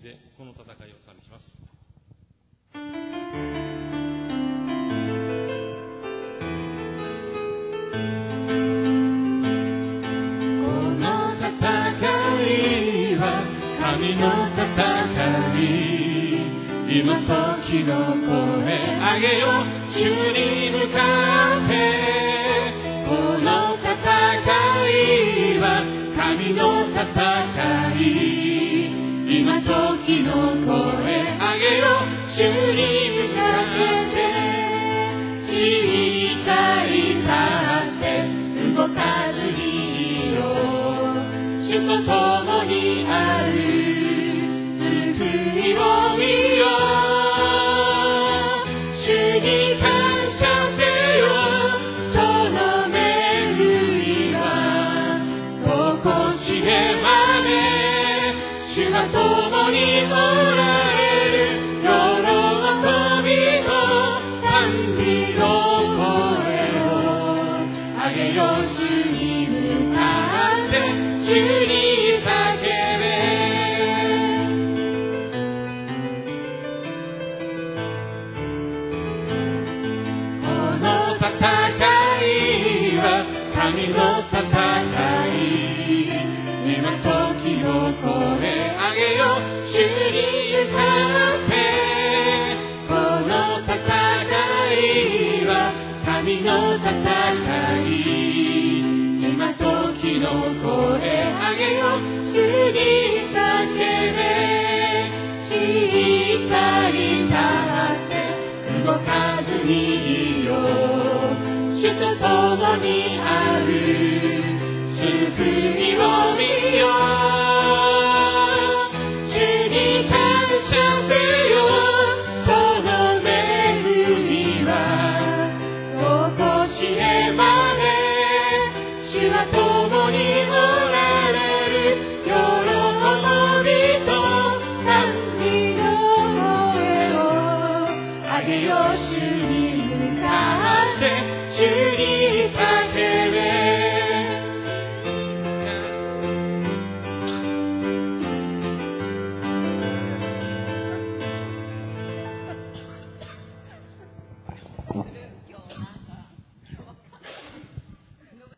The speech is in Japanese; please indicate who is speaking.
Speaker 1: でこの戦いを賛美します。
Speaker 2: 神の戦い、今時の声上げよう、主に向かって。この戦いは神の戦い、今時の声上げよう、主に向かって。しっかり立って動かずにいよう、主と共にある共におられる喜びと賛美の声を上げよう、主に向かって主に叫べ。この戦いは神の戦い、今時の声主に向かって。この戦いは神の戦い、今時の声上げよう、主に叫べ。しっかり立って動かずにいよう、主と共にある救いを見よう。共におられる喜びと賛美の声を上げよう、主に向かって主に